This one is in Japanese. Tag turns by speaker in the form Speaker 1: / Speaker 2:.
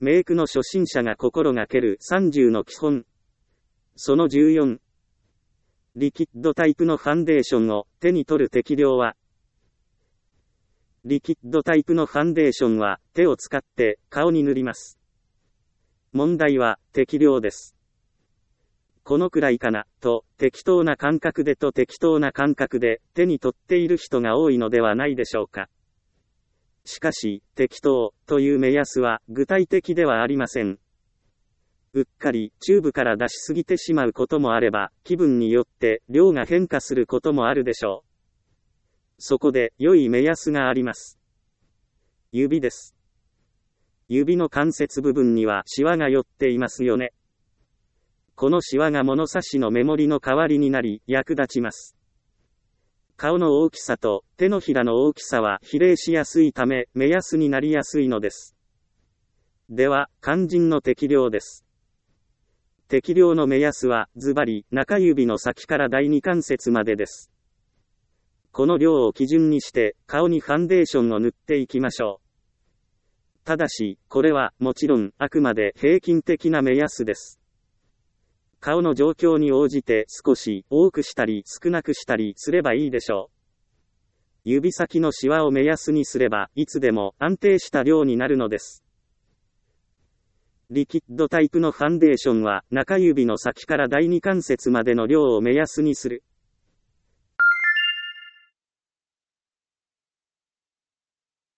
Speaker 1: メイクの初心者が心がける30の基本。その14。リキッドタイプのファンデーションを手に取る適量は、リキッドタイプのファンデーションは手を使って顔に塗ります。問題は適量です。このくらいかなと適当な感覚で手に取っている人が多いのではないでしょうか。しかし、適当という目安は具体的ではありません。うっかりチューブから出しすぎてしまうこともあれば、気分によって量が変化することもあるでしょう。そこで良い目安があります。指です。指の関節部分にはシワが寄っていますよね。このシワが物差しの目盛りの代わりになり役立ちます。顔の大きさと手のひらの大きさは比例しやすいため目安になりやすいのです。では、肝心の適量です。適量の目安はズバリ中指の先から第二関節までです。この量を基準にして顔にファンデーションを塗っていきましょう。ただし、これはもちろんあくまで平均的な目安です。顔の状況に応じて少し多くしたり少なくしたりすればいいでしょう。指先のシワを目安にすればいつでも安定した量になるのです。リキッドタイプのファンデーションは中指の先から第二関節までの量を目安にする。